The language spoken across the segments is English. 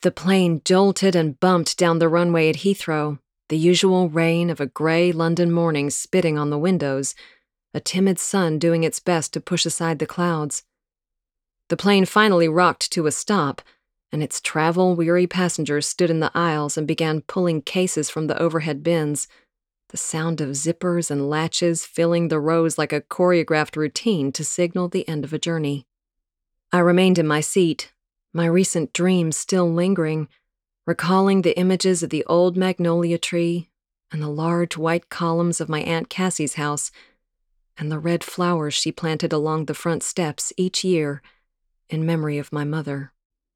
The plane jolted and bumped down the runway at Heathrow, the usual rain of a grey London morning spitting on the windows, a timid sun doing its best to push aside the clouds. The plane finally rocked to a stop, and its travel-weary passengers stood in the aisles and began pulling cases from the overhead bins, the sound of zippers and latches filling the rows like a choreographed routine to signal the end of a journey. I remained in my seat, my recent dreams still lingering, recalling the images of the old magnolia tree and the large white columns of my Aunt Cassie's house and the red flowers she planted along the front steps each year in memory of my mother.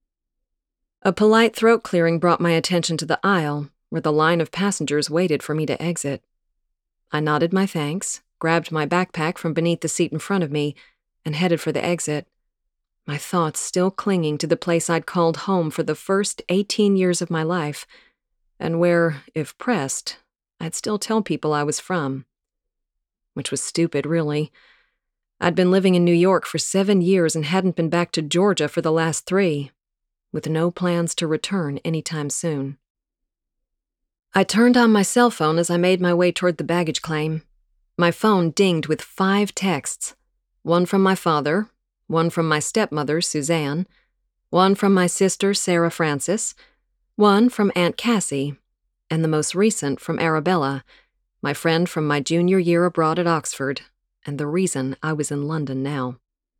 A polite throat clearing brought my attention to the aisle, where the line of passengers waited for me to exit. I nodded my thanks, grabbed my backpack from beneath the seat in front of me, and headed for the exit, my thoughts still clinging to the place I'd called home for the first 18 years of my life, and where, if pressed, I'd still tell people I was from. Which was stupid, really. I'd been living in New York for 7 years and hadn't been back to Georgia for the last 3, with no plans to return anytime soon. I turned on my cell phone as I made my way toward the baggage claim. My phone dinged with 5 texts, one from my father, one from my stepmother, Suzanne, one from my sister, Sarah Frances, one from Aunt Cassie, and the most recent from Arabella, my friend from my junior year abroad at Oxford, and the reason I was in London now.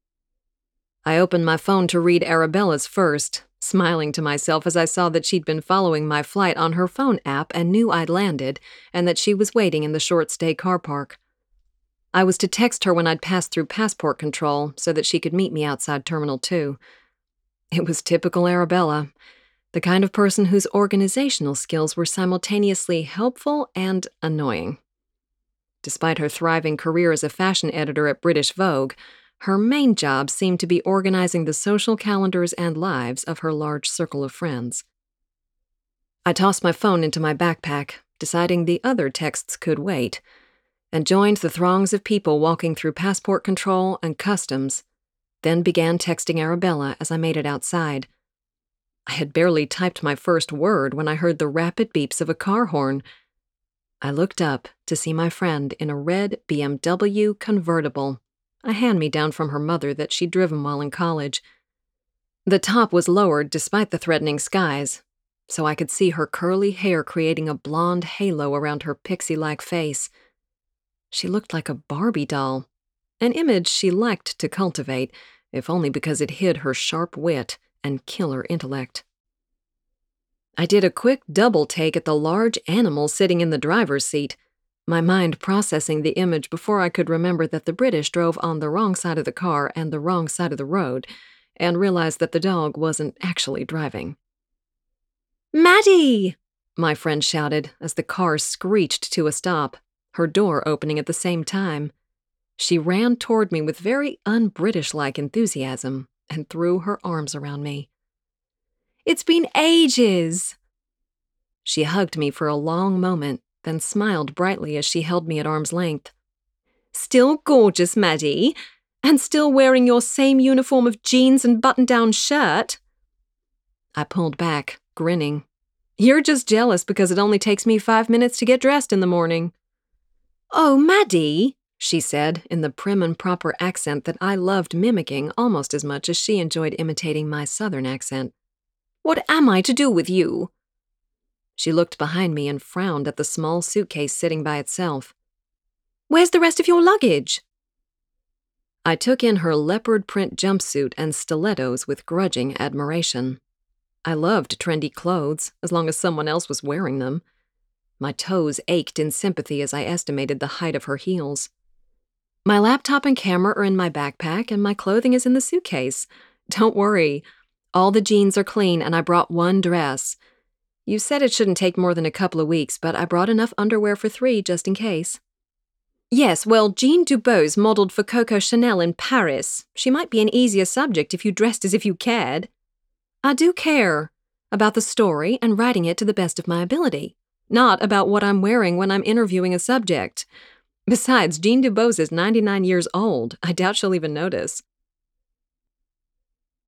I opened my phone to read Arabella's first, smiling to myself as I saw that she'd been following my flight on her phone app and knew I'd landed, and that she was waiting in the short-stay car park. I was to text her when I'd passed through passport control so that she could meet me outside Terminal 2. It was typical Arabella, the kind of person whose organizational skills were simultaneously helpful and annoying. Despite her thriving career as a fashion editor at British Vogue, her main job seemed to be organizing the social calendars and lives of her large circle of friends. I tossed my phone into my backpack, deciding the other texts could wait, and joined the throngs of people walking through passport control and customs, then began texting Arabella as I made it outside. I had barely typed my first word when I heard the rapid beeps of a car horn. I looked up to see my friend in a red BMW convertible, a hand-me-down from her mother that she'd driven while in college. The top was lowered despite the threatening skies, so I could see her curly hair creating a blonde halo around her pixie-like face. She looked like a Barbie doll, an image she liked to cultivate, if only because it hid her sharp wit and killer intellect. I did a quick double take at the large animal sitting in the driver's seat, my mind processing the image before I could remember that the British drove on the wrong side of the car and the wrong side of the road, and realized that the dog wasn't actually driving. "Maddie!" my friend shouted as the car screeched to a stop, her door opening at the same time. She ran toward me with very un-British-like enthusiasm and threw her arms around me. "It's been ages!" She hugged me for a long moment, then smiled brightly as she held me at arm's length. "Still gorgeous, Maddie, and still wearing your same uniform of jeans and button-down shirt?" I pulled back, grinning. "You're just jealous because it only takes me 5 minutes to get dressed in the morning." "Oh, Maddie," she said in the prim and proper accent that I loved mimicking almost as much as she enjoyed imitating my southern accent. "What am I to do with you?" She looked behind me and frowned at the small suitcase sitting by itself. "Where's the rest of your luggage?" I took in her leopard print jumpsuit and stilettos with grudging admiration. I loved trendy clothes, as long as someone else was wearing them. My toes ached in sympathy as I estimated the height of her heels. "My laptop and camera are in my backpack, and my clothing is in the suitcase. Don't worry. All the jeans are clean, and I brought one dress. You said it shouldn't take more than a couple of weeks, but I brought enough underwear for 3 just in case." "Yes, well, Jean Dubose modeled for Coco Chanel in Paris. She might be an easier subject if you dressed as if you cared." "I do care about the story and writing it to the best of my ability, not about what I'm wearing when I'm interviewing a subject. Besides, Jean Dubose is 99 years old. I doubt she'll even notice."